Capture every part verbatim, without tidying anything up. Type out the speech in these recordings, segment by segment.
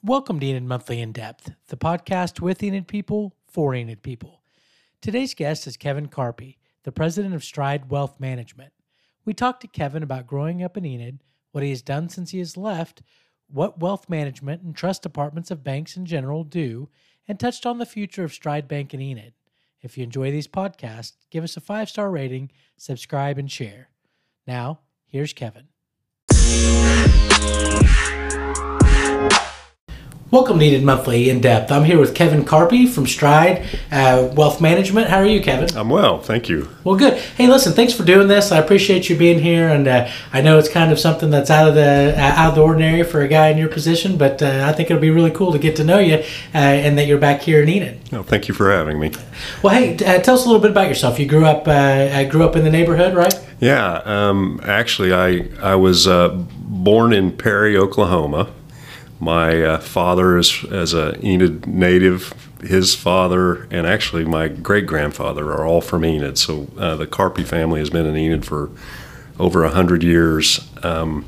Welcome to Enid Monthly In Depth, the podcast with Enid people for Enid people. Today's guest is Kevin Carpy, the president of Stride Wealth Management. We talked to Kevin about growing up in Enid, what he has done since he has left, what wealth management and trust departments of banks in general do, and touched on the future of Stride Bank in Enid. If you enjoy these podcasts, give us a five-star rating, subscribe, and share. Now, here's Kevin. Welcome to Enid Monthly In Depth. I'm here with Kevin Carpy from Stride uh, Wealth Management. How are you, Kevin? I'm well, thank you. Well, good. Hey, listen, thanks for doing this. I appreciate you being here, and uh, I know it's kind of something that's out of the uh, out of the ordinary for a guy in your position, but uh, I think it'll be really cool to get to know you uh, and that you're back here in Enid. No, thank you for having me. Well, hey, uh, tell us a little bit about yourself. You grew up uh, grew up in the neighborhood, right? Yeah, um, actually, I I was uh, born in Perry, Oklahoma. My uh, father is as a Enid native. His father and actually my great-grandfather are all from Enid. So uh, the Carpy family has been in Enid for over a hundred years. Um,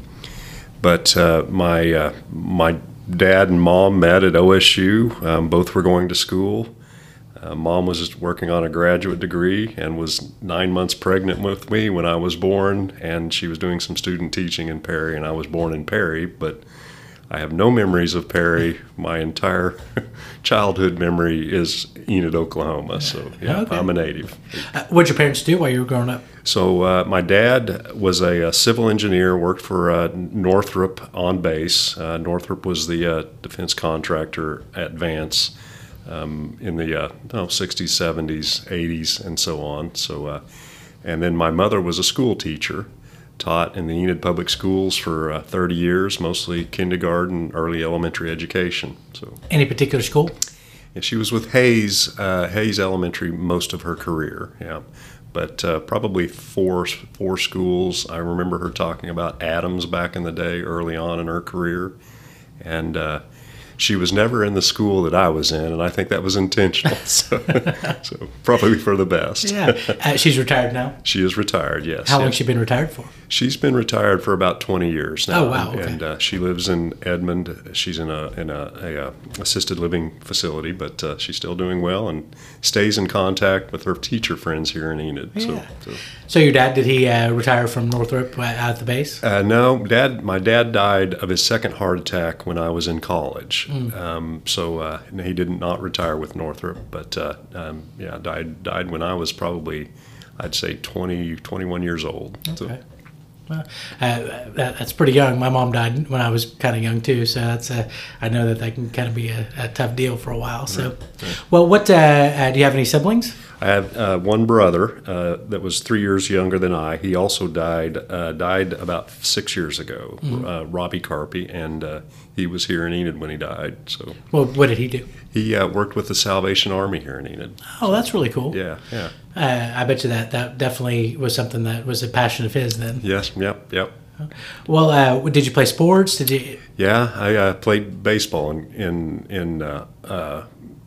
but uh, my uh, my dad and mom met at O S U. Um, both were going to school. Uh, mom was just working on a graduate degree and was nine months pregnant with me when I was born, and she was doing some student teaching in Perry, and I was born in Perry, but I have no memories of Perry. My entire childhood memory is Enid, Oklahoma. So, yeah, okay. I'm a native. Uh, what did your parents do while you were growing up? So, uh, my dad was a, a civil engineer, worked for uh, Northrop on base. Uh, Northrop was the uh, defense contractor at Vance um, in the uh, oh, sixties, seventies, eighties, and so on. So, uh, and then my mother was a school teacher. Taught in the Enid Public Schools for uh, thirty years, mostly kindergarten, early elementary education. So, any particular school? Yeah, she was with Hayes, uh, Hayes Elementary most of her career. Yeah, but uh, probably four four schools. I remember her talking about Adams back in the day, early on in her career, and uh, she was never in the school that I was in, and I think that was intentional. So, so probably for the best. Yeah, uh, she's retired now. She is retired. Yes. How long yeah. has she been retired for? She's been retired for about twenty years now. Oh wow! Okay. And uh, she lives in Edmond. She's in a in a, a, a assisted living facility, but uh, she's still doing well and stays in contact with her teacher friends here in Enid. Yeah. So, so. so your dad, did he uh, retire from Northrop uh, out at the base? Uh, no, dad. My dad died of his second heart attack when I was in college. Mm. Um, so uh, he did not retire with Northrop, but uh, um, yeah, died died when I was probably, I'd say twenty, twenty-one years old. Okay. So. Well, uh, that, that's pretty young. My mom died when I was kind of young too, so that's uh, I know that that can kind of be a, a tough deal for a while. So, right, right. Well, what uh, uh, do you have any siblings? I have uh, one brother uh, that was three years younger than I. He also died uh, died about six years ago. Mm-hmm. uh, Robbie Carpy, and uh, he was here in Enid when he died. So, well, what did he do? He uh, worked with the Salvation Army here in Enid. Oh, that's really cool. Yeah, yeah. Uh, I bet you that that definitely was something that was a passion of his then. Yes, yep, yep. Well, uh, did you play sports? Did you? Yeah, I uh, played baseball in in in, uh, uh,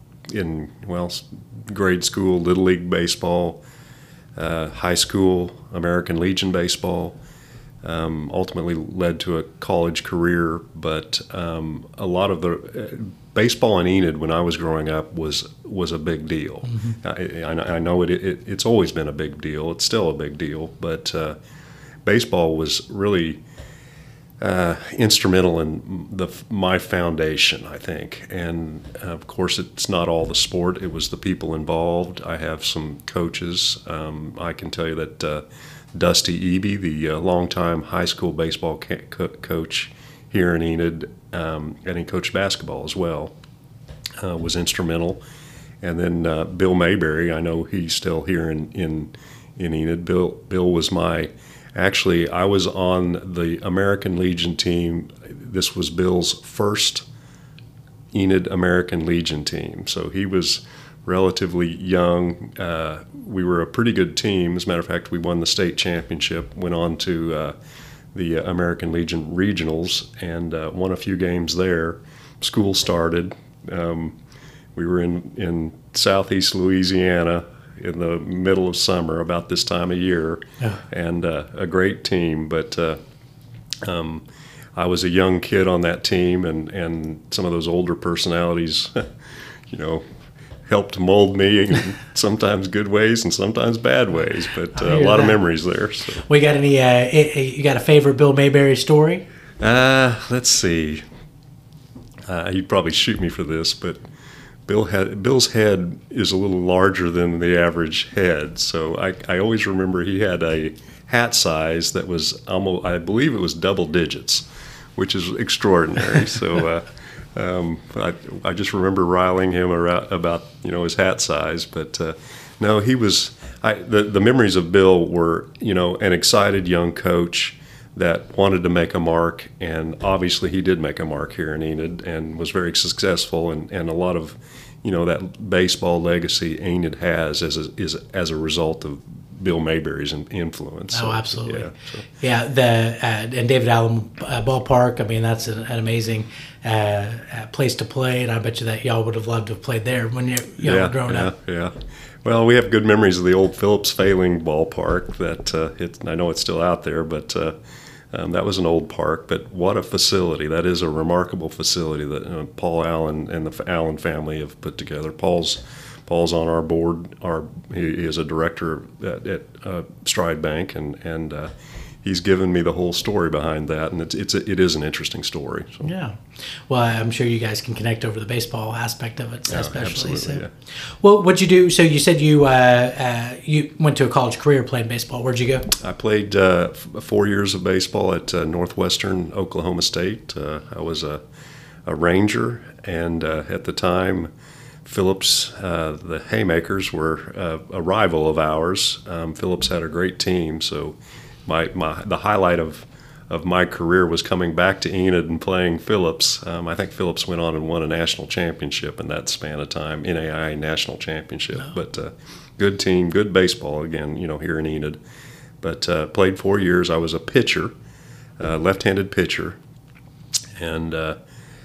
in well, grade school, Little League baseball, uh, high school, American Legion baseball. Um, ultimately led to a college career, but um, a lot of the uh, baseball in Enid when I was growing up was was a big deal. Mm-hmm. I, I know it, it it's always been a big deal. It's still a big deal, but uh, baseball was really uh, instrumental in the my foundation, I think. And uh, of course, it's not all the sport; it was the people involved. I have some coaches. Um, I can tell you that. Uh, Dusty Eby, the uh, longtime high school baseball ca- co- coach here in Enid, um, and he coached basketball as well, uh, was instrumental. And then uh, Bill Mayberry, I know he's still here in, in, in Enid. Bill, Bill was my, actually, I was on the American Legion team. This was Bill's first Enid American Legion team. So he was relatively young. Uh, we were a pretty good team. As a matter of fact, we won the state championship, went on to uh, the American Legion regionals, and uh, won a few games there. School started. Um, we were in, in southeast Louisiana in the middle of summer, about this time of year, yeah. and uh, a great team. But uh, Um, I was a young kid on that team, and, and some of those older personalities, you know, helped mold me in sometimes good ways and sometimes bad ways, but uh, a lot that. of memories there. So. We got any, uh, you got a favorite Bill Mayberry story? Uh, let's see. Uh, you'd probably shoot me for this, but Bill had, Bill's head is a little larger than the average head. So I, I always remember he had a hat size that was almost, I believe it was double digits, which is extraordinary. So uh, um, I, I just remember riling him around about, you know, his hat size. But uh, no, he was, I, the, the memories of Bill were, you know, an excited young coach that wanted to make a mark, and obviously he did make a mark here in Enid and was very successful, and, and a lot of, you know, that baseball legacy Enid has as a, is as a result of Bill Mayberry's influence. Oh, so, absolutely. Yeah, so. yeah the uh, and David Allen uh, Ballpark, I mean, that's an, an amazing uh, uh, place to play, and I bet you that y'all would have loved to have played there when you y'all yeah, were growing yeah, up. Yeah, well, we have good memories of the old Phillips Failing Ballpark. That uh, it, I know it's still out there, but uh, Um, that was an old park, but what a facility. That is a remarkable facility that uh, Paul Allen and the Allen family have put together. Paul's Paul's on our board. Our, he is a director at, at uh, Stride Bank, and, and uh, he's given me the whole story behind that, and it's, it's a, it is an interesting story. So. Yeah. Well, I'm sure you guys can connect over the baseball aspect of it, yeah, especially. Absolutely, so. yeah. Well, what'd you do? So you said you uh, uh, you went to a college career playing baseball. Where'd you go? I played uh, f- four years of baseball at uh, Northwestern Oklahoma State. Uh, I was a, a Ranger, and uh, at the time, Phillips, uh, the Haymakers, were uh, a rival of ours. Um, Phillips had a great team, so my, my the highlight of of my career was coming back to Enid and playing Phillips. Um, I think Phillips went on and won a national championship in that span of time, N A I A national championship. Oh. But uh, good team, good baseball again, you know, here in Enid. But uh, played four years. I was a pitcher, uh, left-handed pitcher, and uh,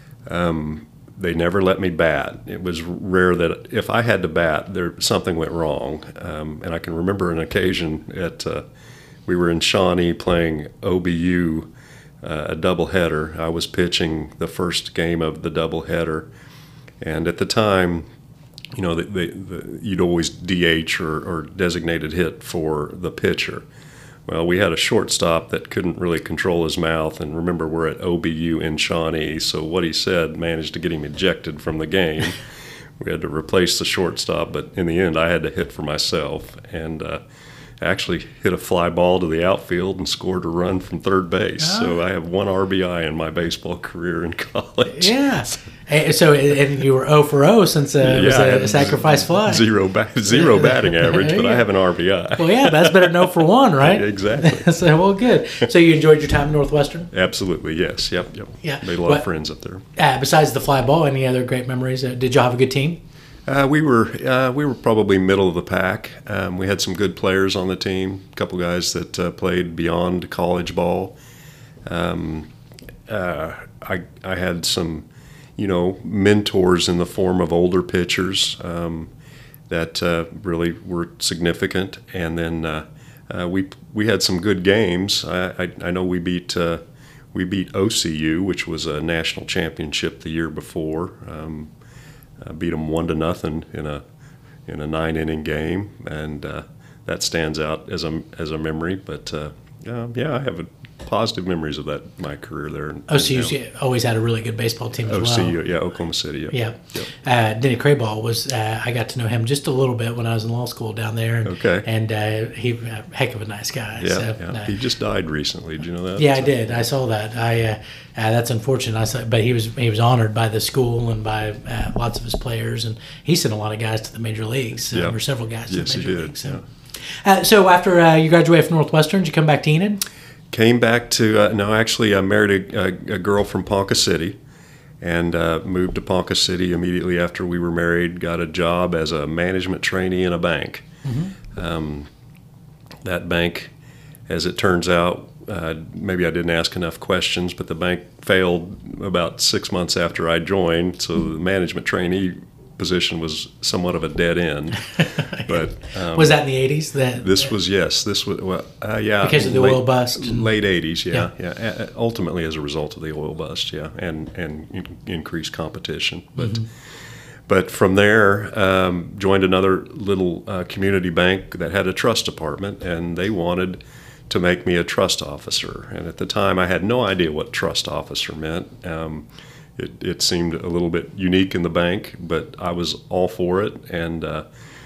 um, they never let me bat. It was rare that if I had to bat, there something went wrong. Um, and I can remember an occasion at uh, we were in Shawnee playing O B U, uh, a doubleheader. I was pitching the first game of the doubleheader, and at the time, you know, the, the, the, you'd always D H or, or designated hit for the pitcher. Well, we had a shortstop that couldn't really control his mouth, and remember, we're at O B U in Shawnee, so what he said managed to get him ejected from the game. We had to replace the shortstop, but in the end, I had to hit for myself, and uh, actually hit a fly ball to the outfield and scored a run from third base. Oh. So I have one R B I in my baseball career in college. Yeah. So, and you were oh for oh since uh, it yeah, was a sacrifice fly. Zero, ba- zero batting average, but I have an R B I. Well, yeah, that's better than oh for one, right? Exactly. So, well, good. So you enjoyed your time at Northwestern? Absolutely, yes. Yep, yep. Yeah. Made a lot well, of friends up there. Uh, besides the fly ball, any other great memories? Uh, did you have a good team? Uh, we were uh, we were probably middle of the pack. Um, we had some good players on the team. A couple guys that uh, played beyond college ball. Um, uh, I I had some, you know, mentors in the form of older pitchers um, that uh, really were significant. And then uh, uh, we we had some good games. I I, I know we beat uh, we beat O C U, which was a national championship the year before. Um, Uh, beat them one to nothing in a in a nine inning game, and uh, that stands out as a as a memory. But uh, yeah, yeah, I have a, positive memories of that my career there. In, O C U always had a really good baseball team as O C U, well. yeah, Oklahoma City. Yeah, yeah. Yep. Uh, Denny Krayball was. Uh, I got to know him just a little bit when I was in law school down there. And, okay. And uh, he a heck of a nice guy. Yeah, so, yeah. Uh, He just died recently. Did you know that? Yeah, I did. I saw that. I uh, uh, that's unfortunate. I saw, but he was he was honored by the school and by uh, lots of his players, and he sent a lot of guys to the major leagues. Uh, yeah. Or several guys yes, to the major he did. leagues. So, yeah. uh, so after uh, you graduated from Northwestern, did you come back to Enid? Came back to uh, no, actually, I married a, a, a girl from Ponca City, and uh, moved to Ponca City immediately after we were married. Got a job as a management trainee in a bank. Mm-hmm. Um, that bank, as it turns out, uh, maybe I didn't ask enough questions, but the bank failed about six months after I joined. So the management trainee position was somewhat of a dead end. But um, was that in the eighties? That this was yes, this was well, uh, yeah, because of the late, oil bust, late eighties, yeah, yeah, yeah. Ultimately, as a result of the oil bust, yeah, and and in, increased competition, but. Mm-hmm. But from there, um, joined another little uh, community bank that had a trust department, and they wanted to make me a trust officer. And at the time, I had no idea what trust officer meant. Um, it, it seemed a little bit unique in the bank, but I was all for it. And uh,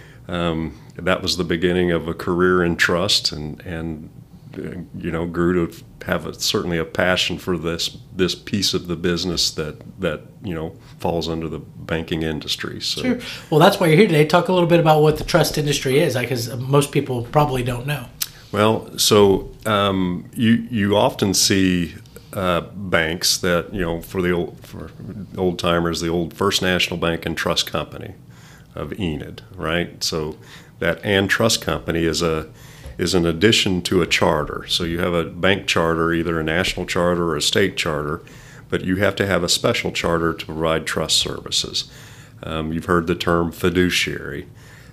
um, that was the beginning of a career in trust, and, and you know, grew to have a, certainly a passion for this this piece of the business that that you know falls under the banking industry. So, sure. Well, that's why you're here today. Talk a little bit about what the trust industry is, because most people probably don't know. Well, so um, you you often see uh, banks that you know for the old for old timers, the old First National Bank and Trust Company of Enid, right? So that and Trust Company is a is an addition to a charter. So you have a bank charter, either a national charter or a state charter, but you have to have a special charter to provide trust services. Um, you've heard the term fiduciary.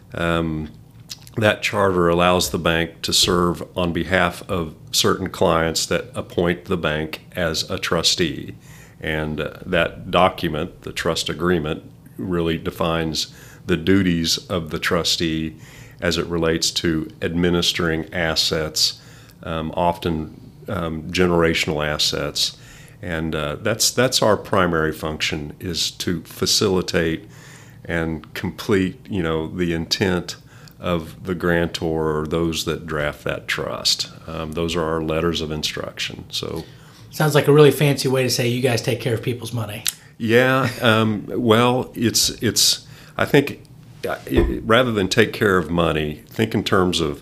Um, that charter allows the bank to serve on behalf of certain clients that appoint the bank as a trustee. And uh, that document, the trust agreement, really defines the duties of the trustee as it relates to administering assets, um, often um, generational assets. And uh, that's that's our primary function, is to facilitate and complete, you know, the intent of the grantor or those that draft that trust. Um, those are our letters of instruction. So, sounds like a really fancy way to say you guys take care of people's money. Yeah. Um, well, it's it's. I think it, rather than take care of money, think in terms of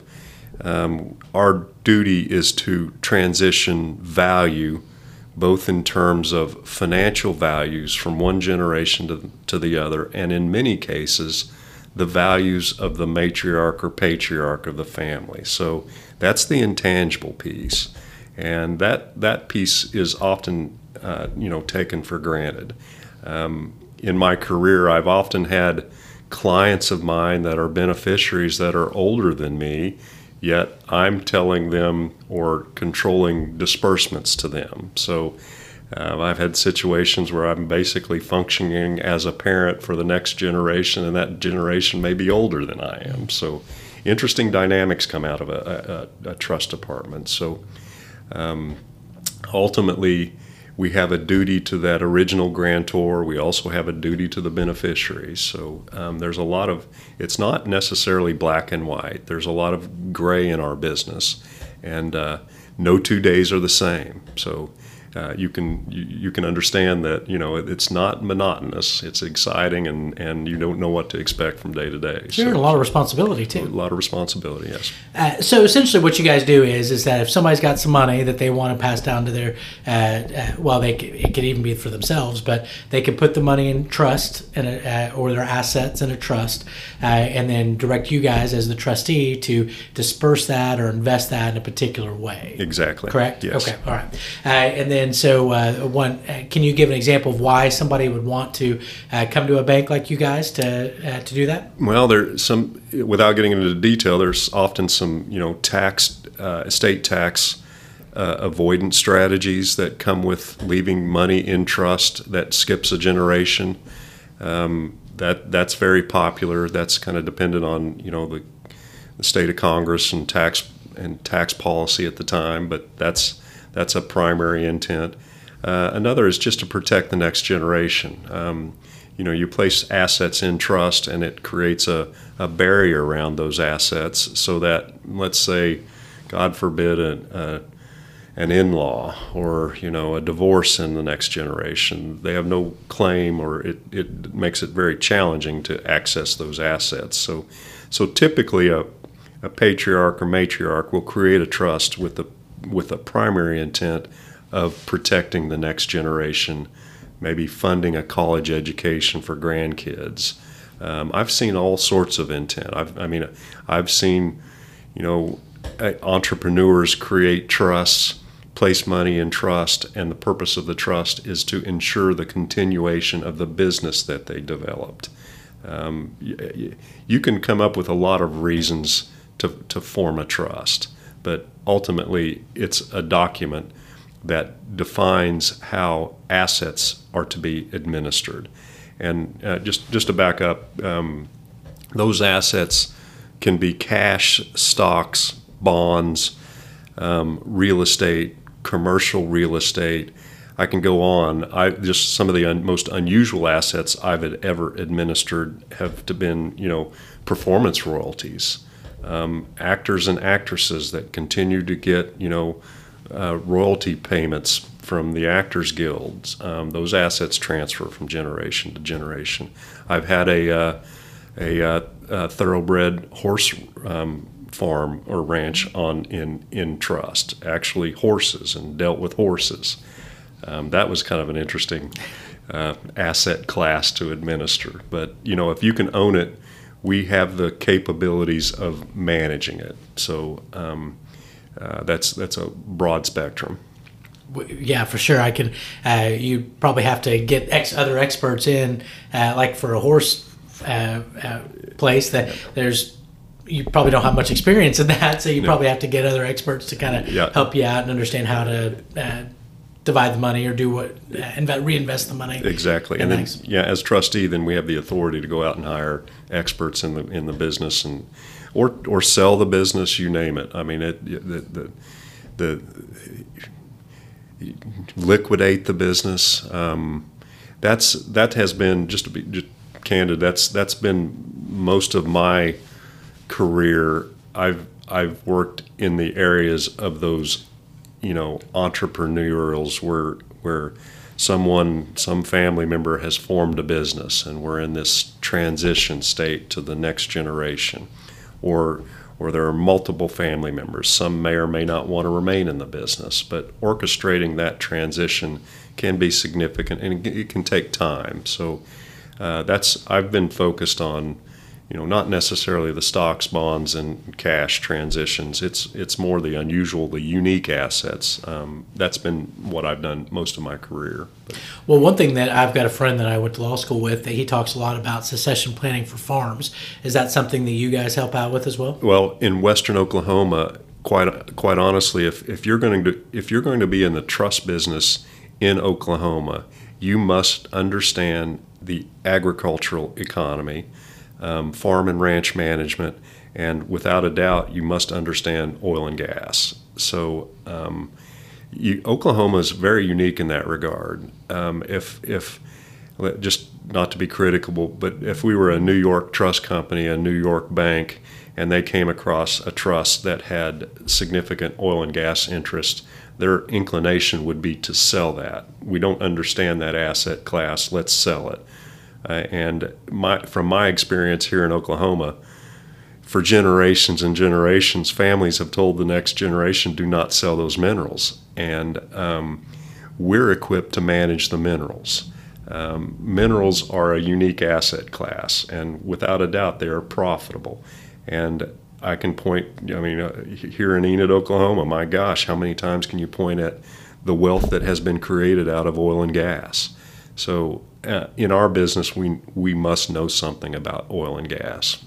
um, our duty is to transition value, both in terms of financial values from one generation to, to the other, and in many cases, the values of the matriarch or patriarch of the family. So that's the intangible piece, and that that piece is often uh, you know taken for granted. Um, in my career, I've often had clients of mine that are beneficiaries that are older than me, yet I'm telling them or controlling disbursements to them. So uh, I've had situations where I'm basically functioning as a parent for the next generation, and that generation may be older than I am. So interesting dynamics come out of a, a, a trust department. So um, ultimately, we have a duty to that original grantor. We also have a duty to the beneficiaries. So um, there's a lot of, it's not necessarily black and white. There's a lot of gray in our business, and uh, no two days are the same. So uh, you can you, you can understand that you know it, it's not monotonous. It's exciting, and, and you don't know what to expect from day to day. Sure, so, a lot of responsibility too. A lot of responsibility, yes. Uh, so essentially, what you guys do is is that if somebody's got some money that they want to pass down to their, uh, uh, well, they could, it could even be for themselves, but they could put the money in trust in a, uh, or their assets in a trust, uh, and then direct you guys as the trustee to disperse that or invest that in a particular way. Exactly. Correct. Yes. Okay. All right. Uh, and then so uh, one, uh, can you give an example of why somebody would want to uh, come to a bank like you guys to uh, to do that? Well, there's some, without getting into the detail, there's often some, you know, tax, uh, estate tax uh, avoidance strategies that come with leaving money in trust that skips a generation. Um, that that's very popular. That's kind of dependent on, you know, the, the state of Congress and tax and tax policy at the time, but that's that's a primary intent. Uh, another is just to protect the next generation. Um, you know, you place assets in trust, and it creates a, a barrier around those assets so that, let's say, God forbid, a, a, an in-law or, you know, a divorce in the next generation, they have no claim, or it, it makes it very challenging to access those assets. So, so typically a, a patriarch or matriarch will create a trust with the with a primary intent of protecting the next generation, maybe funding a college education for grandkids. Um, I've seen all sorts of intent. I've, I mean, I've seen, you know, entrepreneurs create trusts, place money in trust, and the purpose of the trust is to ensure the continuation of the business that they developed. Um, you, you can come up with a lot of reasons to, to form a trust, but ultimately it's a document that defines how assets are to be administered. And uh, just, just to back up, um, those assets can be cash, stocks, bonds, um, real estate, commercial real estate. I can go on. I just some of the un, most unusual assets I've ever administered have to been, you know, performance royalties, um, actors and actresses that continue to get, you know, uh, royalty payments from the Actors Guilds. Um, those assets transfer from generation to generation. I've had a uh, a, uh, a thoroughbred horse um, farm or ranch on in in trust, actually horses, and dealt with horses. Um, that was kind of an interesting uh, asset class to administer. But, you know, if you can own it, we have the capabilities of managing it. So um, uh, that's that's a broad spectrum. Yeah, for sure. I can. Uh, you probably have to get ex- other experts in, uh, like for a horse uh, uh, place. That there's you probably don't have much experience in that, so you No. probably have to get other experts to kind of Yeah. help you out and understand how to uh, divide the money or do what uh, inve- reinvest the money. Exactly. And And then, nice. yeah, as trustee, then we have the authority to go out and hire experts in the in the business and or or sell the business, you name it. I mean, it the the, the liquidate the business. Um, that's that has been, just to be just candid, that's that's been most of my career. I've I've worked in the areas of those, you know, entrepreneurials where where someone, some family member has formed a business and we're in this transition state to the next generation, or or there are multiple family members. Some may or may not want to remain in the business, but orchestrating that transition can be significant and it can take time. So uh, that's I've been focused on, you know, not necessarily the stocks, bonds, and cash transitions. It's it's more the unusual, the unique assets. Um, that's been what I've done most of my career. But, Well, one thing that I've got a friend that I went to law school with that he talks a lot about succession planning for farms. Is that something that you guys help out with as well? well, in Western Oklahoma, quite quite honestly, if, if you're going to if you're going to be in the trust business in Oklahoma, you must understand the agricultural economy, um, farm and ranch management, and without a doubt, you must understand oil and gas. So. Um, You, Oklahoma is very unique in that regard. Um, if, if just not to be critical, but if we were a New York trust company, a New York bank, and they came across a trust that had significant oil and gas interest, their inclination would be to sell that. We don't understand that asset class. Let's sell it. Uh, and my, from my experience here in Oklahoma, for generations and generations, families have told the next generation, do not sell those minerals. And um, we're equipped to manage the minerals. Um, minerals are a unique asset class, and without a doubt, they are profitable. And I can point, I mean, uh, here in Enid, Oklahoma, my gosh, how many times can you point at the wealth that has been created out of oil and gas? So uh, in our business, we, we must know something about oil and gas.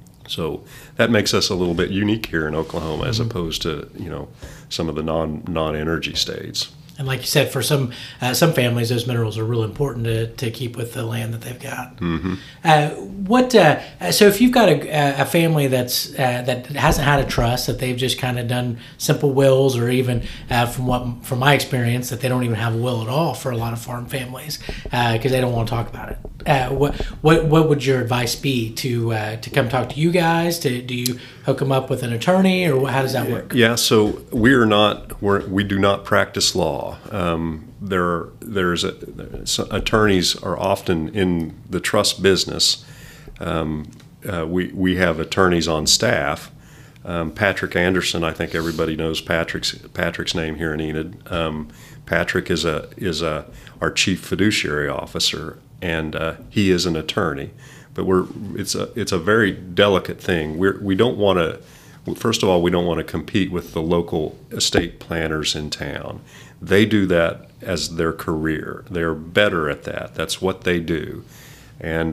So that makes us a little bit unique here in Oklahoma, as opposed to, you know, some of the non non energy states. And like you said, for some uh, some families, those minerals are real important to, to keep with the land that they've got. Mm-hmm. Uh, what? Uh, so if you've got a, a family that's uh, that hasn't had a trust, that they've just kind of done simple wills, or even uh, from what from my experience, that they don't even have a will at all for a lot of farm families because uh, they don't want to talk about it. Uh, what what what would your advice be to uh, to come talk to you guys? To do you hook them up with an attorney, or how does that work? Yeah, so we are not we're, we do not practice law. Um, there there's a, so attorneys are often in the trust business. Um, uh, we we have attorneys on staff. Um, Patrick Anderson, I think everybody knows Patrick's Patrick's name here in Enid. Um, Patrick is a is a our chief fiduciary officer, and uh, he is an attorney. But we're it's a it's a very delicate thing. We're we don't want to. First of all, we don't want to compete with the local estate planners in town. They do that as their career. They're better at that. That's what they do. And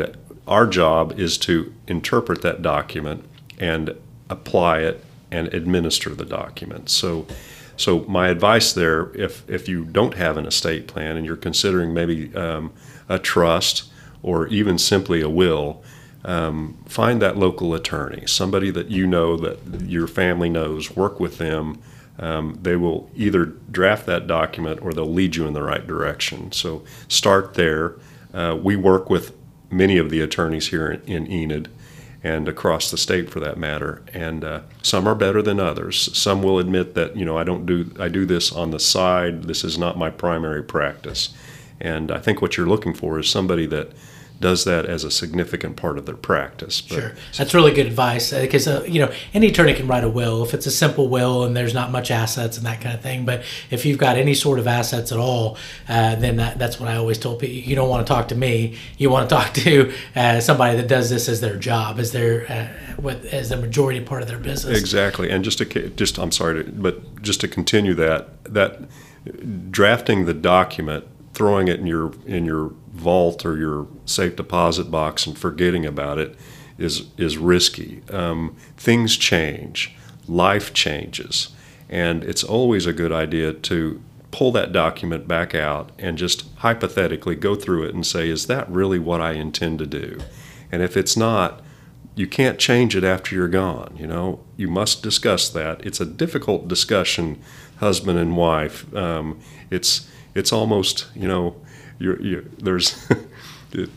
our job is to interpret that document and apply it and administer the document. So, so my advice there, if if you don't have an estate plan and you're considering maybe um, a trust or even simply a will, um, find that local attorney, somebody that you know, that your family knows. Work with them. Um, they will either draft that document or they'll lead you in the right direction. So start there. Uh, we work with many of the attorneys here in, in Enid and across the state for that matter, and uh, some are better than others. Some will admit that, you know, I don't do I do this on the side. This is not my primary practice. And I think what you're looking for is somebody that does that as a significant part of their practice. But, sure, that's really good advice, because uh, you know, any attorney can write a will if it's a simple will and there's not much assets and that kind of thing. But if you've got any sort of assets at all, uh, then that, that's what I always told people. You don't want to talk to me. You want to talk to uh, somebody that does this as their job, as their uh, with, as the majority part of their business. Exactly, and just to just I'm sorry, to, but just to continue that that drafting the document, throwing it in your in your vault or your safe deposit box and forgetting about it is is risky. Um, things change, life changes, and it's always a good idea to pull that document back out and just hypothetically go through it and say, is that really what I intend to do? And if it's not, you can't change it after you're gone. You know, you must discuss that. It's a difficult discussion, husband and wife. Um, it's it's almost, you know, You're, you're, there's, it,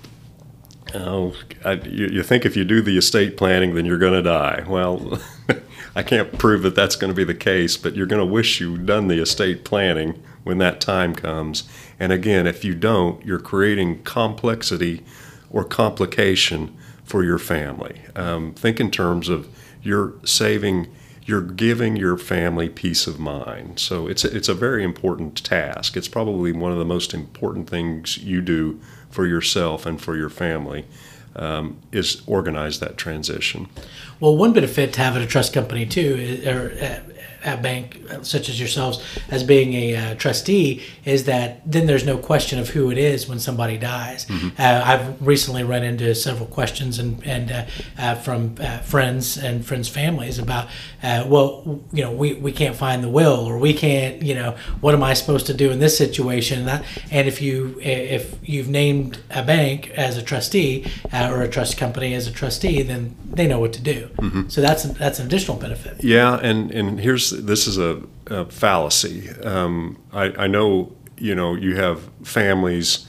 oh, I, you, you think if you do the estate planning, then you're going to die. Well, I can't prove that that's going to be the case, but you're going to wish you'd done the estate planning when that time comes. And again, if you don't, you're creating complexity or complication for your family. Um, think in terms of you're saving, you're giving your family peace of mind. So it's a, it's a very important task. It's probably one of the most important things you do for yourself and for your family, um, is organize that transition. Well, one benefit to having a trust company too, is, or a bank such as yourselves, as being a uh, trustee, is that then there's no question of who it is when somebody dies. Mm-hmm. uh, I've recently run into several questions and and uh, uh, from uh, friends and friends' families about, uh, well, you know, we, we can't find the will, or we can't, you know, what am I supposed to do in this situation? And, that, and if you if you've named a bank as a trustee uh, or a trust company as a trustee, then they know what to do. Mm-hmm. So that's that's an additional benefit. Yeah, and and here's this is a, a fallacy. Um, I, I know, you know, you have families.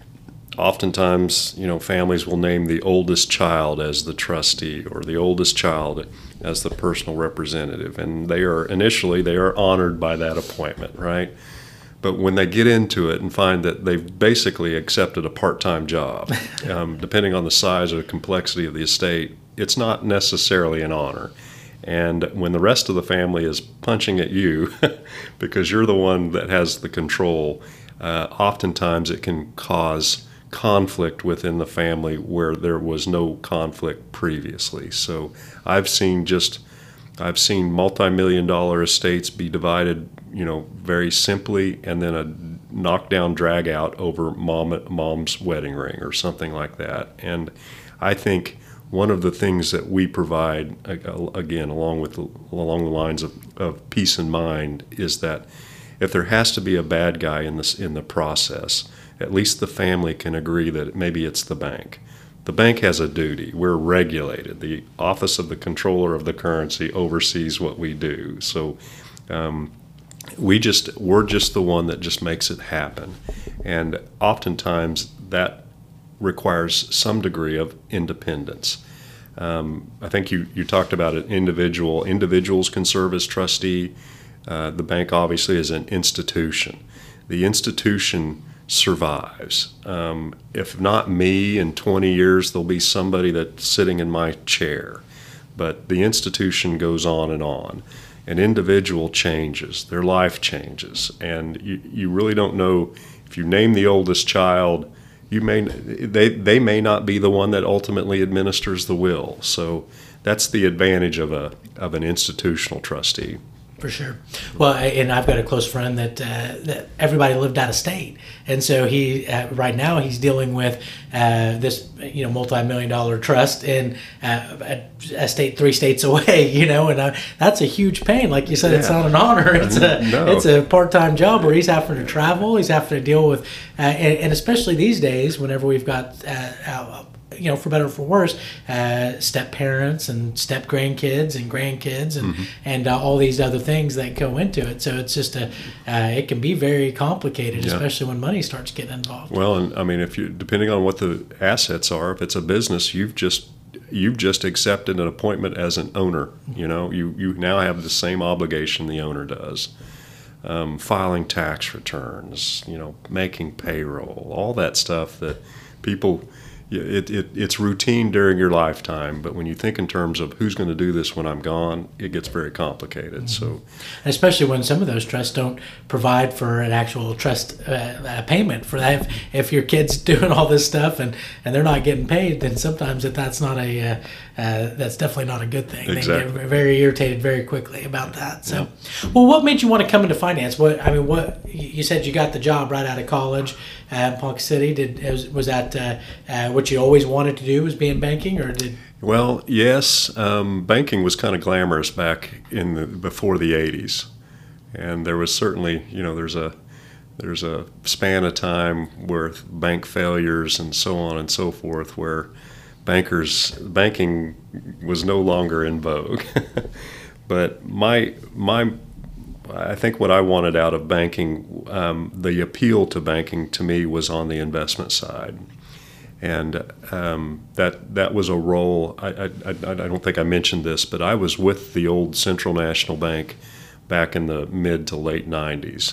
Oftentimes, you know, families will name the oldest child as the trustee or the oldest child as the personal representative, and they are initially they are honored by that appointment, right? But when they get into it and find that they've basically accepted a part-time job, um, depending on the size or the complexity of the estate, it's not necessarily an honor. And when the rest of the family is punching at you because you're the one that has the control, uh, oftentimes it can cause conflict within the family where there was no conflict previously. So I've seen just I've seen multi-million dollar estates be divided, you know, very simply, and then a knockdown drag out over mom mom's wedding ring or something like that. And I think one of the things that we provide, again, along with the, along the lines of, of peace of mind, is that if there has to be a bad guy in this in the process, at least the family can agree that maybe it's the bank. The bank has a duty. We're regulated. The Office of the Controller of the Currency oversees what we do. So um, we just we're just the one that just makes it happen. And oftentimes that requires some degree of independence. Um, I think you, you talked about an individual. Individuals can serve as trustee. Uh, the bank obviously is an institution. The institution survives. Um, if not me, in twenty years, there'll be somebody that's sitting in my chair. But the institution goes on and on. An individual changes. Their life changes. And you, you really don't know, if you name the oldest child, you may they, they may not be the one that ultimately administers the will. So that's the advantage of a of an institutional trustee. For sure. Well, I- and I've got a close friend that uh, that everybody lived out of state, and so he uh, right now he's dealing with uh, this you know multi-million dollar trust in uh, a, a state three states away. You know, and uh, that's a huge pain. Like you said, it's Yeah. not an honor. It's a No. it's a part time job where he's having to travel. He's having to deal with, uh, and, and especially these days, whenever we've got. Uh, uh, you know, for better or for worse, uh, step parents and step grandkids and grandkids and Mm-hmm. and uh, all these other things that go into it. So it's just a, uh, it can be very complicated, Yeah. especially when money starts getting involved. Well, and I mean, if you depending on what the assets are, if it's a business, you've just you've just accepted an appointment as an owner. You know, you you now have the same obligation the owner does. Um, filing tax returns, you know, making payroll, all that stuff that people. It, it, it's routine during your lifetime, but when you think in terms of who's going to do this when I'm gone, it gets very complicated. So, And especially when some of those trusts don't provide for an actual trust uh, uh, payment for that. If, if your kid's doing all this stuff and, and they're not getting paid, then sometimes that that's not a uh, uh, that's definitely not a good thing. Exactly. They get very irritated very quickly about that. So, well, what made you want to come into finance? What I mean, what you said you got the job right out of college uh, in Ponca City. Did was, was that uh, uh, what you always wanted to do? Was be in banking, or did well, yes, um, banking was kind of glamorous back in the before the eighties, and there was certainly, you know, there's a there's a span of time where bank failures and so on and so forth, where bankers banking was no longer in vogue. But my my I think what I wanted out of banking, um, the appeal to banking to me was on the investment side. And um, that that was a role. I, I, I, I don't think I mentioned this, but I was with the old Central National Bank back in the mid to late nineties,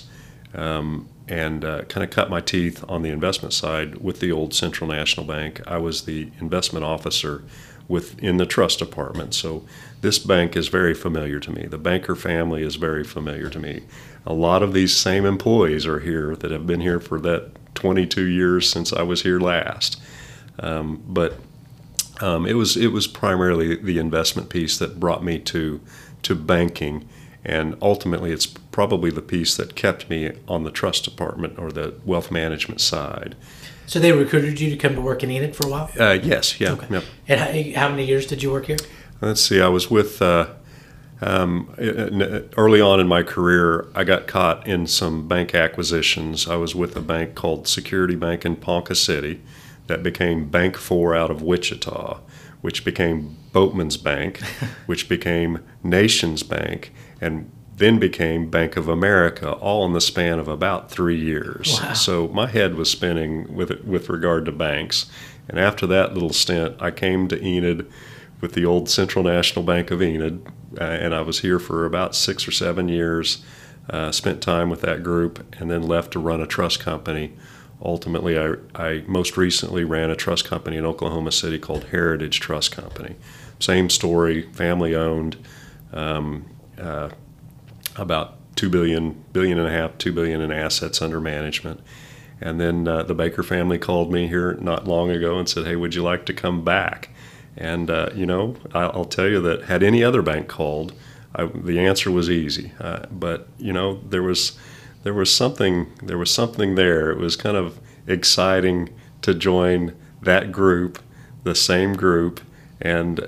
um, and uh, kind of cut my teeth on the investment side with the old Central National Bank. I was the investment officer within the trust department. So this bank is very familiar to me. The banker family is very familiar to me. A lot of these same employees are here that have been here for that twenty-two years since I was here last. Um, but um, it was it was primarily the investment piece that brought me to to banking, and ultimately it's probably the piece that kept me on the trust department or the wealth management side. so they recruited you to come to work in Enid for a while? Uh, yes, yeah. Okay. Yep. And how, how many years did you work here? Let's see. I was with uh, um, early on in my career. I got caught in some bank acquisitions. I was with a bank called Security Bank in Ponca City. That became Bank Four out of Wichita, which became Boatman's Bank, which became Nations Bank, and then became Bank of America, all in the span of about three years. Wow. So my head was spinning with it, with regard to banks. And after that little stint, I came to Enid with the old Central National Bank of Enid, uh, and I was here for about six or seven years, uh, spent time with that group, and then left to run a trust company. Ultimately, I, I most recently ran a trust company in Oklahoma City called Heritage Trust Company. Same story, family owned, um, uh, about two billion, billion and a half, two billion in assets under management. And then uh, the Baker family called me here not long ago and said, "Hey, would you like to come back?" And uh, you know, I'll tell you that had any other bank called, I, the answer was easy. Uh, but you know, there was. There was something. There was something there. It was kind of exciting to join that group, the same group, and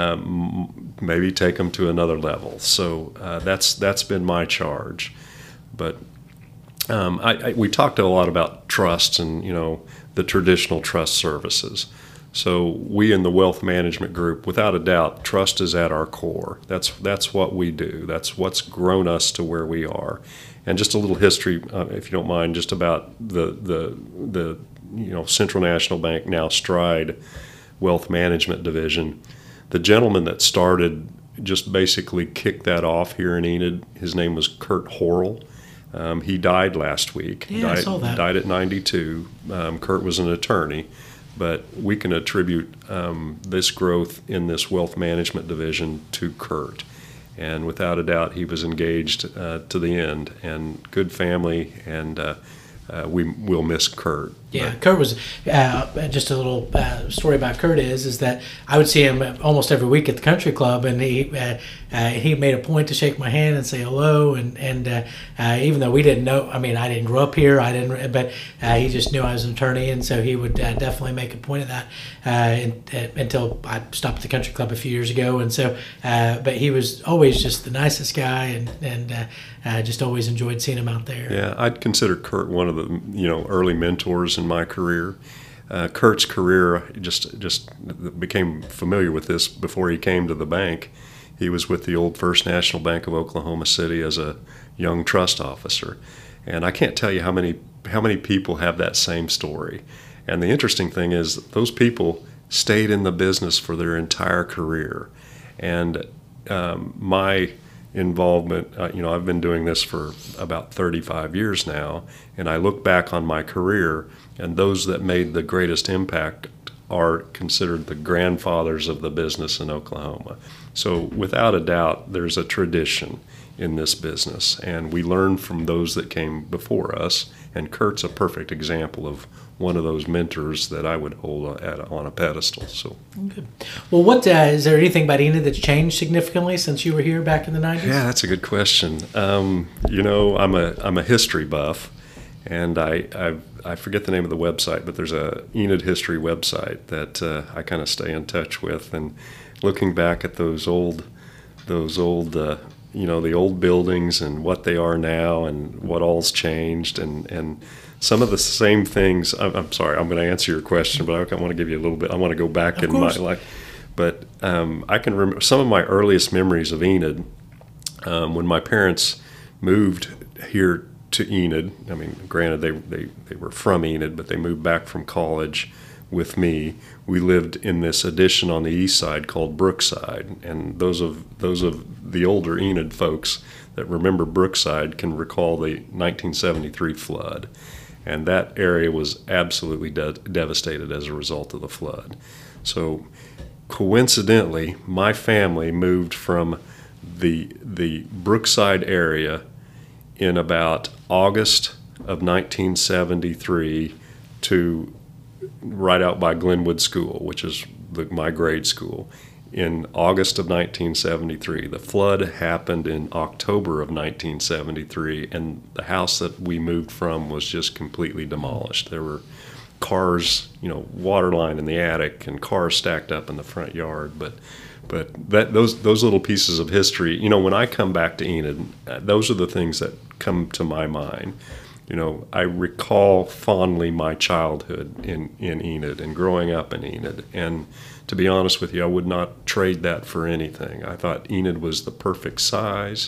um, maybe take them to another level. So uh, that's that's been my charge. But um, I, I, we talked a lot about trusts and you know the traditional trust services. So we in the wealth management group, without a doubt, trust is at our core. That's that's what we do. That's what's grown us to where we are. And just a little history, uh, if you don't mind, just about the the the you know Central National Bank, now Stride Wealth Management Division. The gentleman that started just basically kicked that off here in Enid. His name was Kurt Horrell. Um, he died last week. Yeah, died, I saw that. Died at ninety-two. Um, Kurt was an attorney, but we can attribute um, this growth in this wealth management division to Kurt. And without a doubt, he was engaged uh, to the end, and good family, and uh, uh, we will miss Kurt. Yeah, But, Kurt was uh, just a little uh, story about Kurt is is that I would see him almost every week at the country club, and he uh, uh, he made a point to shake my hand and say hello, and and uh, uh, even though we didn't know, I mean, I didn't grow up here, I didn't, but uh, he just knew I was an attorney, and so he would uh, definitely make a point of that uh, in, uh, until I stopped at the country club a few years ago, and so uh, but he was always just the nicest guy, and and uh, uh, just always enjoyed seeing him out there. Yeah, I'd consider Kurt one of the you know early mentors in my career. Uh, Kurt's career just just became familiar with this before he came to the bank. He was with the old First National Bank of Oklahoma City as a young trust officer, and I can't tell you how many how many people have that same story. And the interesting thing is those people stayed in the business for their entire career. And um, my involvement, uh, you know, I've been doing this for about thirty-five years now, and I look back on my career, and those that made the greatest impact are considered the grandfathers of the business in Oklahoma. So without a doubt, there's a tradition in this business, and we learn from those that came before us, and Kurt's a perfect example of one of those mentors that I would hold at, on a pedestal. So, good. Well, what uh, is there anything about Enid that's changed significantly since you were here back in the nineties? Yeah, that's a good question. Um, you know, I'm a I'm a history buff, and I I I forget the name of the website, but there's a Enid history website that uh, I kind of stay in touch with, and looking back at those old those old uh, you know the old buildings and what they are now and what all's changed, and and some of the same things. I'm, I'm sorry, I'm going to answer your question, but I want to give you a little bit. I want to go back Of in course. my life. But um, I can remember some of my earliest memories of Enid um, when my parents moved here to Enid. I mean, granted, they, they, they were from Enid, but they moved back from college with me. We lived in this addition on the east side called Brookside, and those of those of the older Enid folks that remember Brookside can recall the nineteen seventy-three flood. And that area was absolutely de- devastated as a result of the flood. So coincidentally, my family moved from the the Brookside area in about August of nineteen seventy-three to right out by Glenwood School, which is the, my grade school, in August of nineteen seventy-three. The flood happened in October of nineteen seventy-three, and the house that we moved from was just completely demolished. There were cars, you know, water line in the attic and cars stacked up in the front yard. But but that those those little pieces of history, you know, when I come back to Enid, those are the things that come to my mind. You know, I recall fondly my childhood in, in Enid and growing up in Enid. And to be honest with you, I would not trade that for anything. I thought Enid was the perfect size.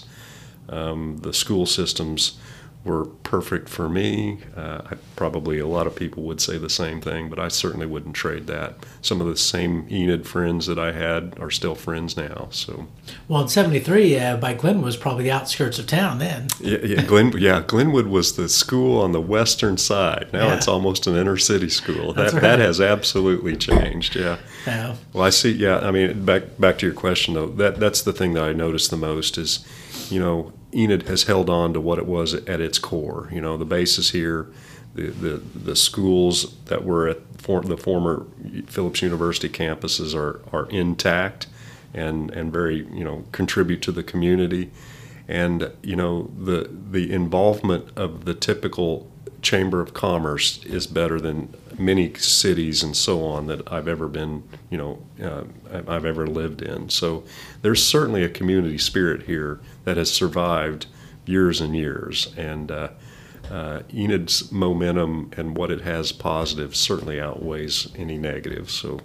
Um, the school systems were perfect for me. Uh, I, probably a lot of people would say the same thing, but I certainly wouldn't trade that. Some of the same Enid friends that I had are still friends now. So, Well, in seventy-three, uh, by Glenwood was probably the outskirts of town then. yeah, yeah, Glen, yeah, Glenwood was the school on the western side. Now Yeah. it's almost an inner city school. That's That right. that has absolutely changed. Yeah. Uh, Well, I see. Yeah, I mean, back back to your question though. That that's the thing that I noticed the most is, you know, Enid has held on to what it was at its core. You know, the bases here, the the, the schools that were at for, the former Phillips University campuses are are intact, and and very you know contribute to the community, and you know the the involvement of the typical Chamber of Commerce is better than many cities and so on that I've ever been, you know, uh, I've ever lived in. So there's certainly a community spirit here that has survived years and years. And uh, uh, Enid's momentum and what it has positive certainly outweighs any negative. So.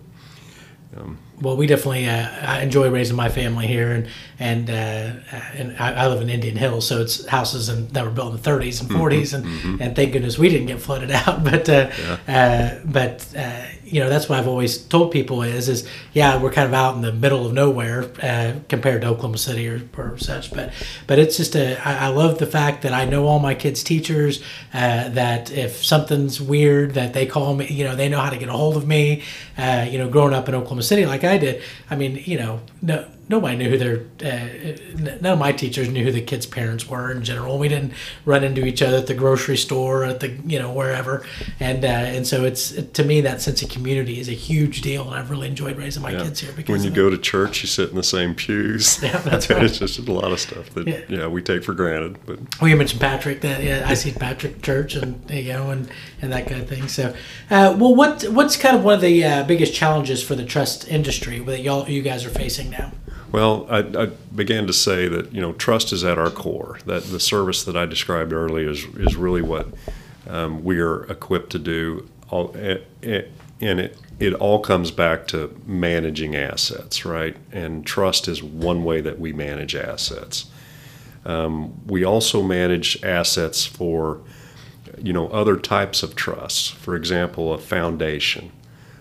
Um, Well, we definitely uh, I enjoy raising my family here, and and uh, and I, I live in Indian Hills, so it's houses and, that were built in the thirties and forties, and, mm-hmm. and thank goodness we didn't get flooded out. But uh, uh, but uh, you know that's what I've always told people is is yeah we're kind of out in the middle of nowhere uh, compared to Oklahoma City or, or such, but but it's just a I, I love the fact that I know all my kids' teachers, uh, that if something's weird that they call me, you know they know how to get a hold of me. Uh, you know, growing up in Oklahoma City like I did, I mean, you know, no, nobody knew who their uh, none of my teachers knew who the kids' parents were in general. We didn't run into each other at the grocery store, at the you know wherever, and uh, and so it's to me that sense of community is a huge deal, and I've really enjoyed raising my yeah. kids here because when you of go it. to church, you sit in the same pews. Yeah, that's right. It's just a lot of stuff that yeah. yeah we take for granted. But well, you mentioned Patrick. That yeah, I see Patrick Church, and you know, and, and that kind of thing. So, uh, well, what what's kind of one of the uh, biggest challenges for the trust industry that y'all you guys are facing now? Well, I, I began to say that you know trust is at our core. That the service that I described earlier is is really what um, we are equipped to do. All, and it it all comes back to managing assets, right? And trust is one way that we manage assets. Um, we also manage assets for you know other types of trusts. For example, a foundation,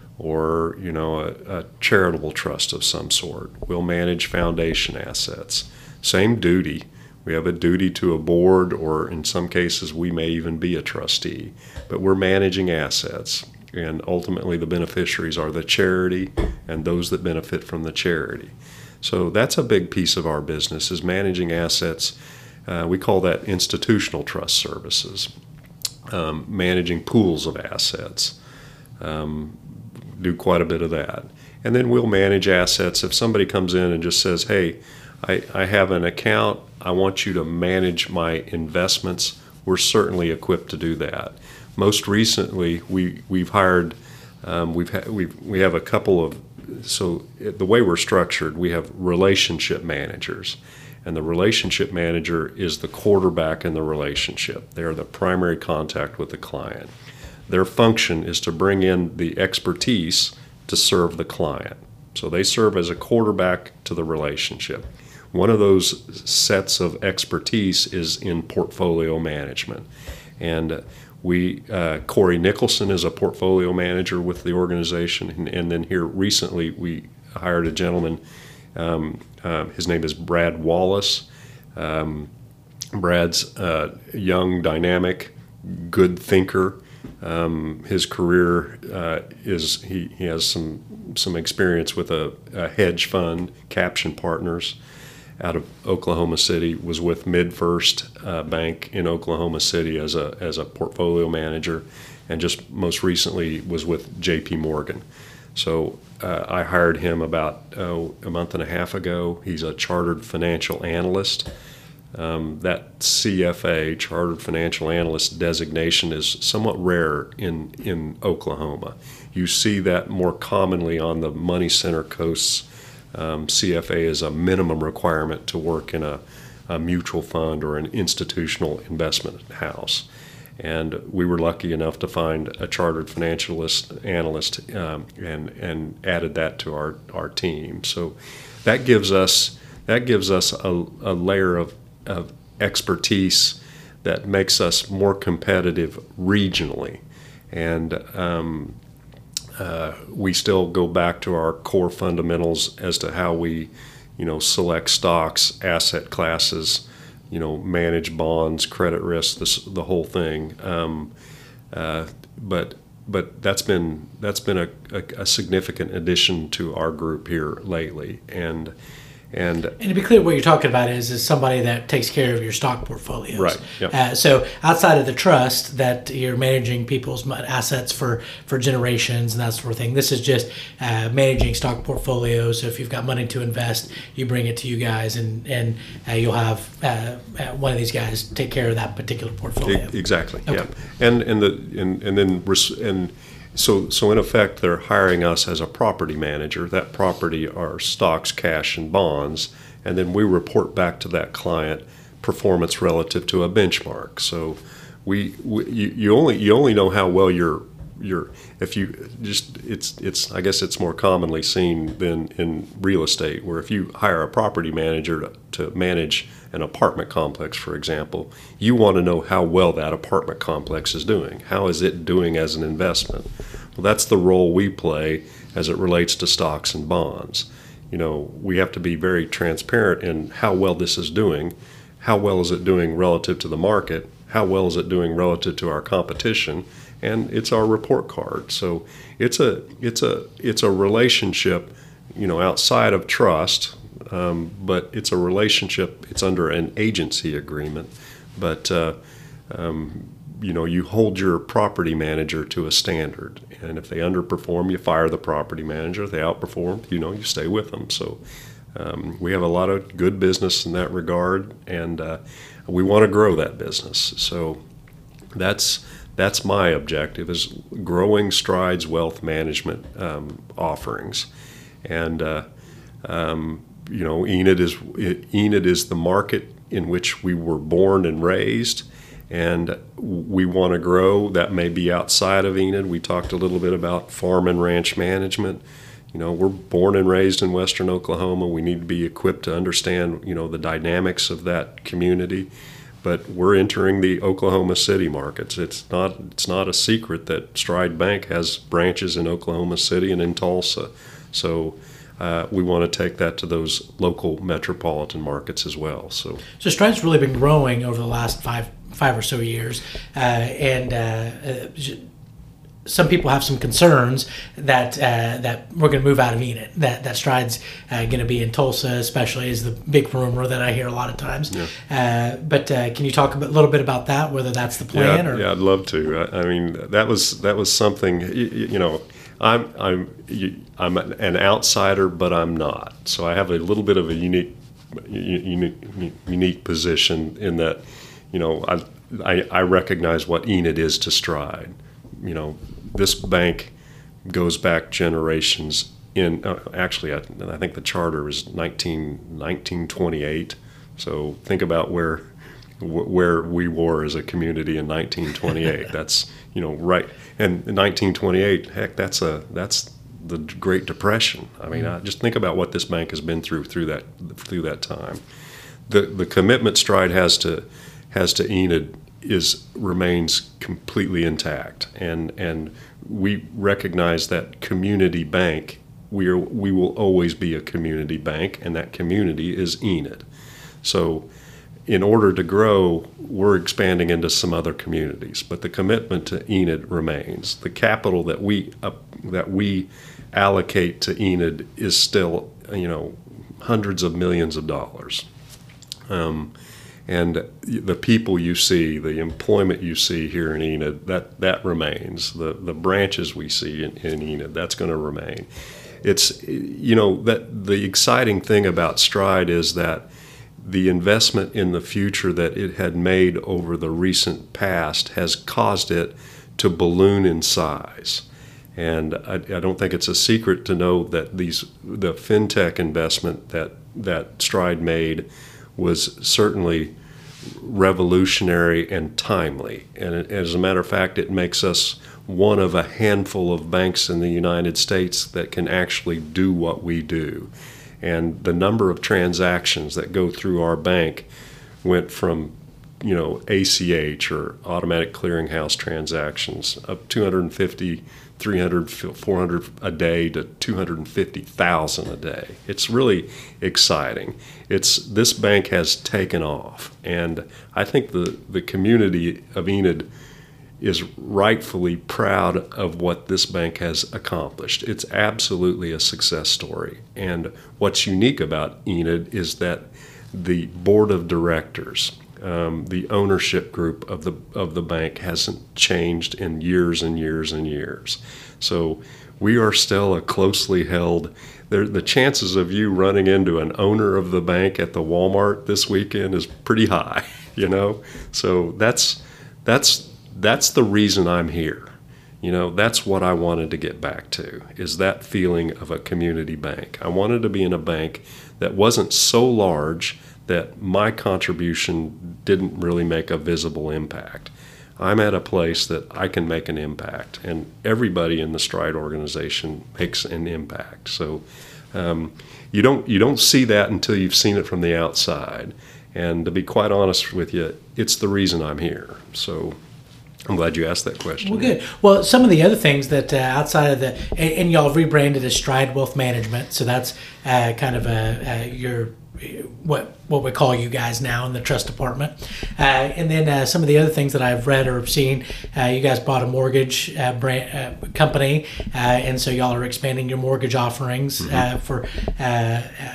or you know a, a charitable trust of some sort. We'll manage foundation assets. Same duty. We have a duty to a board, or in some cases we may even be a trustee, but we're managing assets, and ultimately the beneficiaries are the charity and those that benefit from the charity. So that's a big piece of our business, is managing assets. Uh, we call that institutional trust services, um, managing pools of assets. Um, do quite a bit of that. And then we'll manage assets. If somebody comes in and just says, hey, I, I have an account, I want you to manage my investments, we're certainly equipped to do that. Most recently, we, we've hired, um, we've ha- we've, we have a couple of, so the way we're structured, we have relationship managers. And the relationship manager is the quarterback in the relationship. They're the primary contact with the client. Their function is to bring in the expertise to serve the client. So they serve as a quarterback to the relationship. One of those sets of expertise is in portfolio management. And we, uh, Corey Nicholson is a portfolio manager with the organization. And, and then here recently we hired a gentleman, um, uh, his name is Brad Wallace. Um, Brad's uh, young, dynamic, good thinker. Um, his career uh, is he, he has some some experience with a, a hedge fund, Caption Partners, out of Oklahoma City. Was with MidFirst uh, Bank in Oklahoma City as a as a portfolio manager, and just most recently was with J P Morgan. So uh, I hired him about oh, a month and a half ago. He's a chartered financial analyst. Um, that C F A, Chartered Financial Analyst designation, is somewhat rare in, in Oklahoma. You see that more commonly on the money center coasts. Um, C F A is a minimum requirement to work in a, a mutual fund or an institutional investment house. And we were lucky enough to find a chartered financialist analyst um, and and added that to our, our team. So that gives us that gives us a, a layer of of expertise that makes us more competitive regionally. And um, uh, we still go back to our core fundamentals as to how we, you know, select stocks, asset classes, you know, manage bonds, credit risk, this, the whole thing. Um, uh, but but that's been that's been a, a, a significant addition to our group here lately. And And, and to be clear, what you're talking about is is somebody that takes care of your stock portfolios. Right. Yep. Uh, so outside of the trust that you're managing people's assets for, for generations and that sort of thing, this is just uh, managing stock portfolios. So if you've got money to invest, you bring it to you guys, and and uh, you'll have uh, one of these guys take care of that particular portfolio. Exactly. Okay. Yeah. And and the and and then and. So, so in effect, they're hiring us as a property manager. That property are stocks, cash, and bonds, and then we report back to that client performance relative to a benchmark. So, we, we you, you only you only know how well you're you're if you just it's it's I guess it's more commonly seen than in real estate, where if you hire a property manager to, to manage an apartment complex, for example, you want to know how well that apartment complex is doing. How is it doing as an investment? Well, that's the role we play as it relates to stocks and bonds. You know, we have to be very transparent in how well this is doing. How well is it doing relative to the market? How well is it doing relative to our competition? And it's our report card. So it's a it's a it's a relationship, you know, outside of trust. um, but it's a relationship. It's under an agency agreement, but uh, um, you know, you hold your property manager to a standard, and if they underperform, you fire the property manager. If they outperform, you know, you stay with them. So um, we have a lot of good business in that regard, and uh, we want to grow that business. So that's that's my objective, is growing Stride's wealth management um, offerings, and uh, um, you know, Enid is Enid is the market in which we were born and raised. And we want to grow. That may be outside of Enid. We talked a little bit about farm and ranch management. You know, we're born and raised in western Oklahoma. We need to be equipped to understand, you know, the dynamics of that community. But we're entering the Oklahoma City markets. It's not it's not a secret that Stride Bank has branches in Oklahoma City and in Tulsa. So uh, we want to take that to those local metropolitan markets as well. So, so Stride's really been growing over the last five five or so years, uh, and uh, uh, some people have some concerns that uh, that we're going to move out of Enid, that that Stride's uh, going to be in Tulsa, especially, is the big rumor that I hear a lot of times. Yeah. Uh, but uh, can you talk a bit, little bit about that, whether that's the plan? Yeah, or? yeah, I'd love to. I, I mean, that was that was something. You, you know, I'm I'm I'm an outsider, but I'm not. So I have a little bit of a unique unique unique position in that. You know, I, I I recognize what Enid is to Stride. You know, this bank goes back generations. In uh, actually, I, I think the charter is nineteen twenty-eight. So think about where where we were as a community in nineteen twenty-eight. That's, you know, right. And in nineteen twenty-eight, heck, that's a that's the Great Depression. I mean, I just think about what this bank has been through through that through that time. The the commitment Stride has to has to Enid is remains completely intact, and and we recognize that community bank. We are we will always be a community bank, and that community is Enid. So, in order to grow, we're expanding into some other communities, but the commitment to Enid remains. The capital that we uh, that we allocate to Enid is still, you know, hundreds of millions of dollars. Um, And the people you see, the employment you see here in Enid, that, that remains. The the branches we see in, in Enid, that's going to remain. It's, you know, that the exciting thing about Stride is that the investment in the future that it had made over the recent past has caused it to balloon in size. And I, I don't think it's a secret to know that these the fintech investment that that Stride made was certainly revolutionary and timely. And it, as a matter of fact, it makes us one of a handful of banks in the United States that can actually do what we do. And the number of transactions that go through our bank went from, you know, A C H or automatic clearinghouse transactions of two hundred fifty, three hundred, four hundred a day to two hundred fifty thousand a day. It's really exciting. It's this bank has taken off, and I think the, the community of Enid is rightfully proud of what this bank has accomplished. It's absolutely a success story. And what's unique about Enid is that the board of directors, Um, the ownership group of the of the bank hasn't changed in years and years and years. So we are still a closely held. There, the chances of you running into an owner of the bank at the Walmart this weekend is pretty high, you know. So that's that's that's the reason I'm here. You know, that's what I wanted to get back to, is that feeling of a community bank. I wanted to be in a bank that wasn't so large that my contribution didn't really make a visible impact. I'm at a place that I can make an impact, and everybody in the Stride organization makes an impact. So um, you don't you don't see that until you've seen it from the outside. And to be quite honest with you, it's the reason I'm here. So I'm glad you asked that question. Well, good. Well, some of the other things that uh, outside of the, and, and y'all have rebranded as Stride Wealth Management, so that's uh, kind of a, a your what what we call you guys now in the trust department. Uh, and then uh, some of the other things that I've read or have seen, uh, you guys bought a mortgage uh, brand, uh, company, uh, and so y'all are expanding your mortgage offerings mm-hmm. uh, for uh,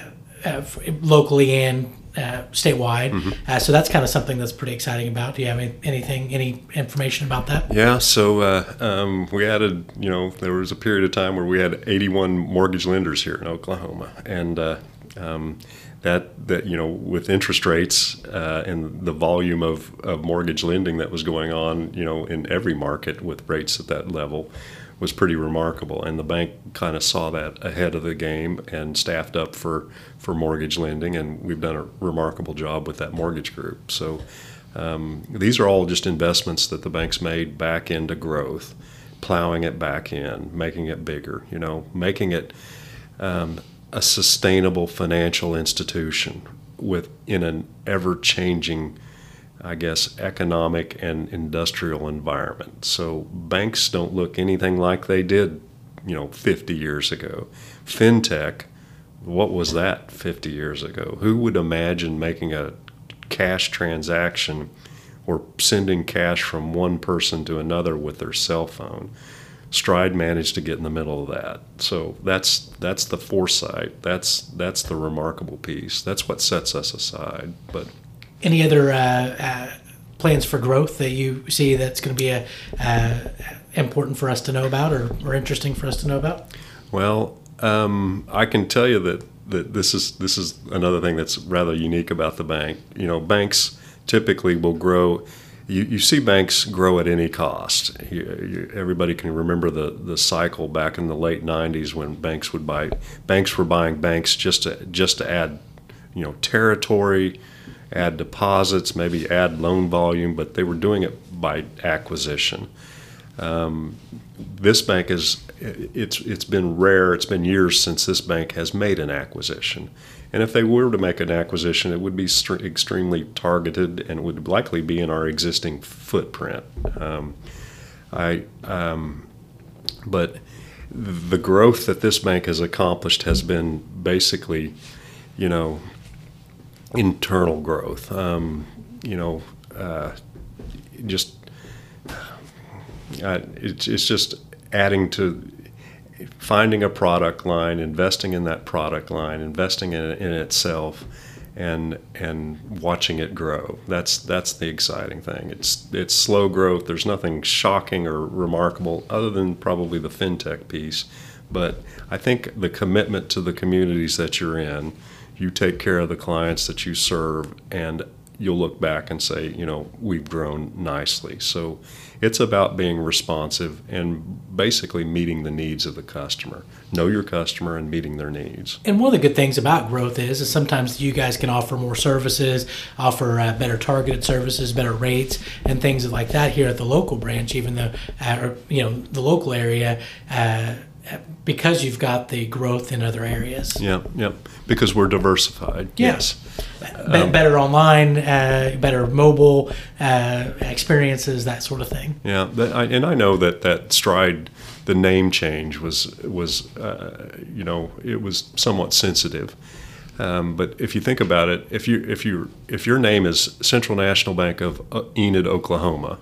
uh, locally and uh, statewide. Mm-hmm. Uh, so that's kind of something that's pretty exciting about. Do you have any, anything, any information about that? Yeah, so uh, um, we added, you know, there was a period of time where we had eighty-one mortgage lenders here in Oklahoma. And uh, um, that, that, you know, with interest rates uh, and the volume of, of mortgage lending that was going on, you know, in every market with rates at that level was pretty remarkable. And the bank kind of saw that ahead of the game and staffed up for, for mortgage lending. And we've done a remarkable job with that mortgage group. So um, these are all just investments that the bank's made back into growth, plowing it back in, making it bigger, you know, making it um, a sustainable financial institution with in an ever-changing, I guess, economic and industrial environment. So banks don't look anything like they did, you know, fifty years ago. Fintech, what was that fifty years ago? Who would imagine making a cash transaction or sending cash from one person to another with their cell phone? Stride managed to get in the middle of that. So that's that's the foresight. That's that's the remarkable piece. That's what sets us aside. But any other uh, uh, plans for growth that you see that's going to be a, uh, important for us to know about, or, or interesting for us to know about? Well, um, I can tell you that, that this is this is another thing that's rather unique about the bank. You know, banks typically will grow. You, you see banks grow at any cost. You, you, everybody can remember the, the cycle back in the late nineties when banks would buy banks were buying banks just to just to add, you know, territory, add deposits, maybe add loan volume, but they were doing it by acquisition. Um, this bank is it's it's been rare. It's been years since this bank has made an acquisition. And if they were to make an acquisition, it would be st- extremely targeted and would likely be in our existing footprint. Um, I, um, but the growth that this bank has accomplished has been basically, you know, internal growth. Um, you know, uh, just uh, it's it's just adding to. Finding a product line, investing in that product line, investing in it in itself, and and watching it grow. That's that's the exciting thing. It's it's slow growth. There's nothing shocking or remarkable other than probably the fintech piece. But I think the commitment to the communities that you're in, you take care of the clients that you serve, and you'll look back and say, you know, we've grown nicely. So it's about being responsive and basically meeting the needs of the customer. Know your customer and meeting their needs. And one of the good things about growth is, is sometimes you guys can offer more services, offer uh, better targeted services, better rates, and things like that here at the local branch, even though, uh, or, you know, the local area, uh, because you've got the growth in other areas. Yeah, yeah, because we're diversified. Yeah. Yes. Be- Um, better online, uh, better mobile uh, experiences, that sort of thing. Yeah, that, I, and I know that that Stride, the name change was was uh, you know, it was somewhat sensitive. Um, but if you think about it, if you if you if your name is Central National Bank of uh, Enid, Oklahoma.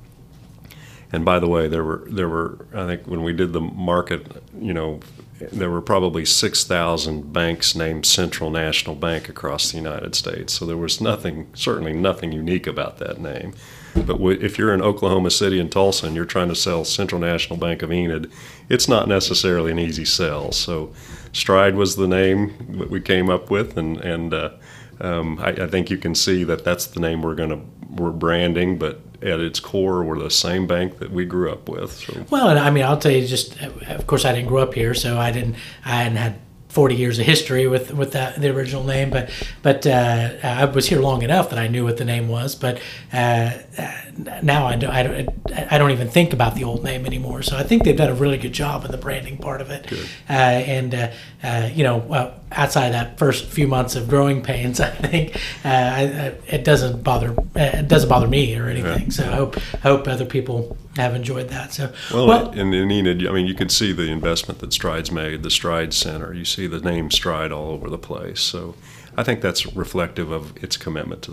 And by the way, there were there were I think when we did the market, you know, there were probably six thousand banks named Central National Bank across the United States. So there was nothing, certainly nothing unique about that name. But if you're in Oklahoma City and Tulsa and you're trying to sell Central National Bank of Enid, it's not necessarily an easy sell. So Stride was the name that we came up with, and and uh, um, I, I think you can see that that's the name we're going to we're branding, but at its core, we're the same bank that we grew up with. So. Well, and I mean, I'll tell you, just of course, I didn't grow up here, so I didn't, I hadn't had forty years of history with with that the original name, but but uh, I was here long enough that I knew what the name was. But uh, now I don't, I don't I don't even think about the old name anymore. So I think they've done a really good job in the branding part of it. Uh, and uh, uh, you know, uh, outside of that first few months of growing pains, I think uh, I, I, it doesn't bother it doesn't bother me or anything. Yeah. So I hope I hope other people have enjoyed that. So well, well in, in Enid, I mean, you can see the investment that Stride's made, the Stride Center. You see the name Stride all over the place. So I think that's reflective of its commitment to the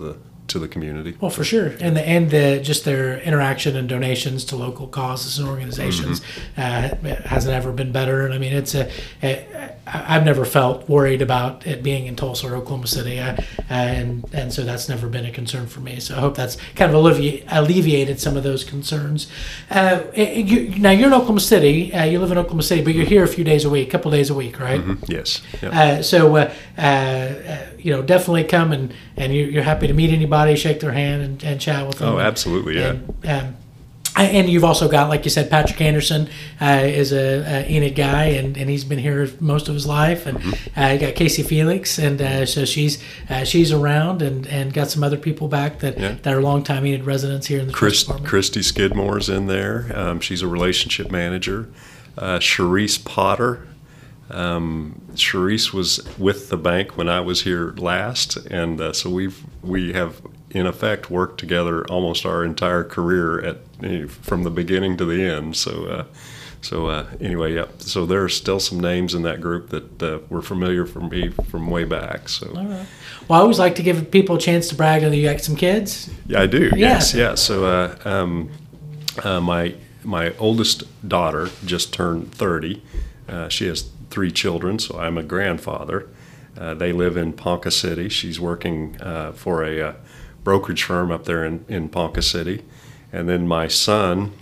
to the community. Well, for sure, and the and the just their interaction and donations to local causes and organizations mm-hmm. uh, hasn't ever been better. And I mean, it's a, a I've never felt worried about it being in Tulsa or Oklahoma City, uh, and and so that's never been a concern for me. So I hope that's kind of alleviate, alleviated some of those concerns. Uh, you, now you're in Oklahoma City. Uh, you live in Oklahoma City, but you're here a few days a week, a couple days a week, right? Mm-hmm. Yes. Yep. Uh, so uh, uh, you know, definitely come and and you're, you're happy to meet anybody, shake their hand, and, and chat with them. Oh, absolutely, yeah. And, um, and you've also got, like you said, Patrick Anderson uh, is a, a Enid guy, and, and he's been here most of his life. And mm-hmm. uh, you got Casey Felix, and uh, so she's uh, she's around, and, and got some other people back that, yeah. that are longtime Enid residents here in the Chris, trust department. Christy Skidmore's in there. Um, she's a relationship manager. Uh, Sharice Potter. Um, Sharice was with the bank when I was here last, and uh, so we've we have in effect worked together almost our entire career at from the beginning to the end. So, uh, so uh, anyway, yeah. So there are still some names in that group that uh, were familiar for me from way back. So, all right. Well, I always like to give people a chance to brag that you got some kids. Yeah, I do. Yeah. Yes, yeah. So, uh, um, uh, my my oldest daughter just turned thirty. Uh, she has three children, so I'm a grandfather. Uh, they live in Ponca City. She's working uh, for a uh, brokerage firm up there in, in Ponca City. And then my son,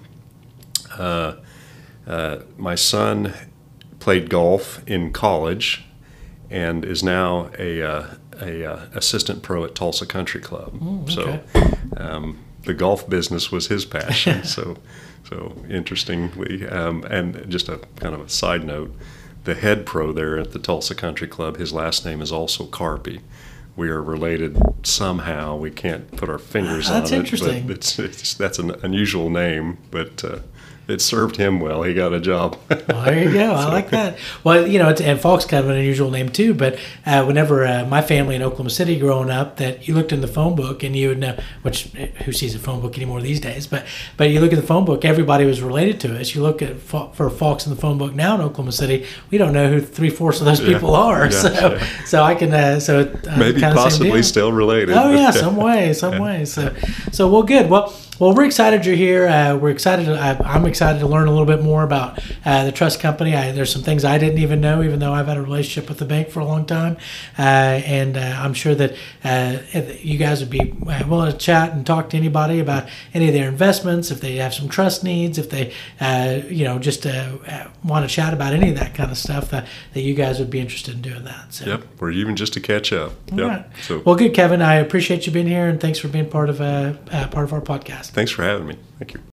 uh, uh, my son played golf in college and is now a, uh, a uh, assistant pro at Tulsa Country Club. Mm, okay. So um, the golf business was his passion. so, so interestingly, um, and just a kind of a side note, the head pro there at the Tulsa Country Club, his last name is also Carpy. We are related somehow. We can't put our fingers that's on it. Interesting. But it's, it's, that's an unusual name, but uh, it served him well. He got a job. Well, there you go. I like that. Well, you know, it's, and Falk's kind of an unusual name too, but uh, whenever uh, my family in Oklahoma City growing up, that you looked in the phone book and you would know, which who sees a phone book anymore these days, but but you look at the phone book, everybody was related to us. You look at for Falk's in the phone book now in Oklahoma City, we don't know who three-fourths of those people yeah. are. Yeah, so yeah. so I can, uh, so uh, maybe possibly still related. Oh yeah, some way, some way. So, so well, good. Well, well, we're excited you're here. Uh, we're excited. To, I, I'm excited to learn a little bit more about uh, the trust company. I, there's some things I didn't even know, even though I've had a relationship with the bank for a long time. Uh, and uh, I'm sure that uh, you guys would be willing to chat and talk to anybody about any of their investments, if they have some trust needs, if they, uh, you know, just uh, want to chat about any of that kind of stuff. That, that you guys would be interested in doing that. So. Yep, or even just to catch up. All yep. right. So. Well, good, Kevin. I appreciate you being here, and thanks for being part of uh, uh, part of our podcast. Thanks for having me. Thank you.